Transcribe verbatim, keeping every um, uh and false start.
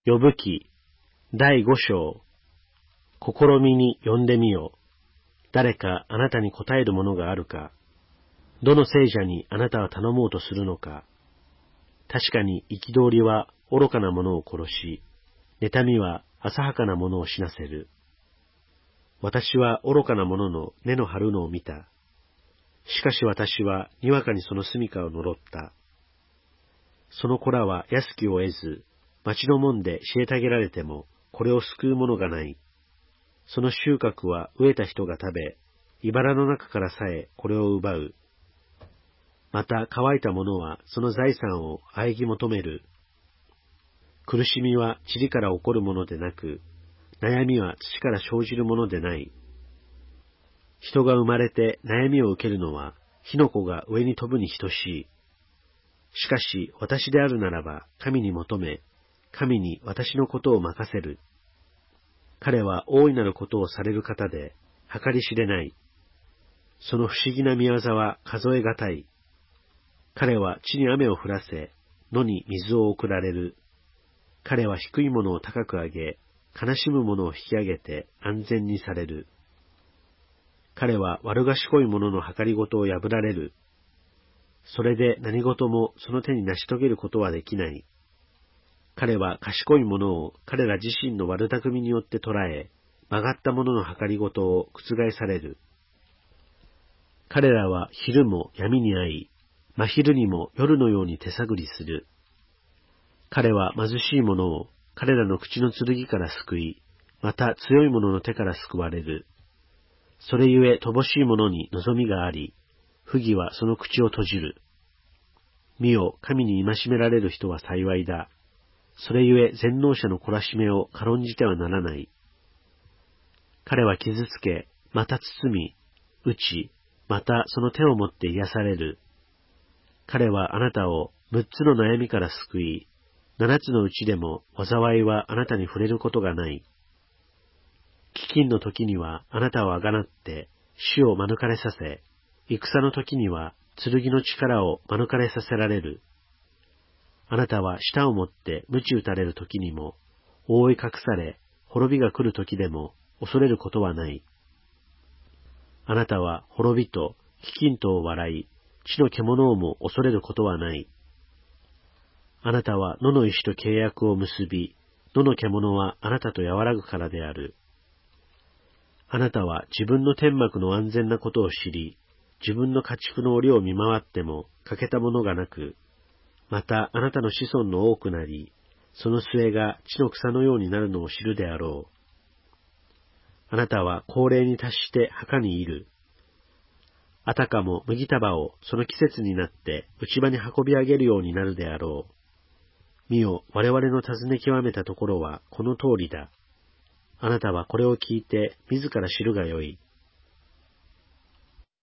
呼ぶ記第五章。試みに呼んでみよ。誰かあなたに答えるものがあるか。どの聖者にあなたは頼もうとするのか。確かに憤りは愚かな者を殺し、妬みは浅はかな者を死なせる。私は愚かな者の根の張るのを見た。しかし私はにわかにその住処を呪った。その子らは安きを得ず、町の門で虐げられても、これを救うものがない。その収穫は飢えた人が食べ、茨の中からさえこれを奪う。また乾いた者はその財産を喘ぎ求める。苦しみは塵から起こるものでなく、悩みは土から生じるものでない。人が生まれて悩みを受けるのは、火の粉が上に飛ぶに等しい。しかし私であるならば神に求め、神に私のことを任せる。彼は大いなることをされる方で、計り知れない。その不思議な見業は数えがたい。彼は地に雨を降らせ、野に水を送られる。彼は低いものを高く上げ、悲しむものを引き上げて安全にされる。彼は悪賢い者の計りごとを破られる。それで何事もその手に成し遂げることはできない。彼は賢い者を彼ら自身の悪巧みによって捕らえ、曲がった者の計りごとを覆される。彼らは昼も闇に遭い、真昼にも夜のように手探りする。彼は貧しい者を彼らの口の剣から救い、また強い者の手から救われる。それゆえ乏しい者に望みがあり、不義はその口を閉じる。見よ、神に戒められる人は幸いだ。それゆえ全能者の懲らしめを軽んじてはならない。彼は傷つけ、また包み、打ち、またその手を持って癒される。彼はあなたを六つの悩みから救い、七つのうちでも災いはあなたに触れることがない。飢饉の時にはあなたをあがなって死を免れさせ、戦の時には剣の力を免れさせられる。あなたは舌を持って鞭打たれる時にも、覆い隠され、滅びが来る時でも恐れることはない。あなたは滅びと飢饉とを笑い、地の獣をも恐れることはない。あなたは野の石と契約を結び、野の獣はあなたと和らぐからである。あなたは自分の天幕の安全なことを知り、自分の家畜の檻を見回っても欠けたものがなく、またあなたの子孫の多くなり、その末が地の草のようになるのを知るであろう。あなたは高齢に達して墓にいる。あたかも麦束をその季節になって内場に運び上げるようになるであろう。見よ、我々の尋ね極めたところはこの通りだ。あなたはこれを聞いて自ら知るがよい。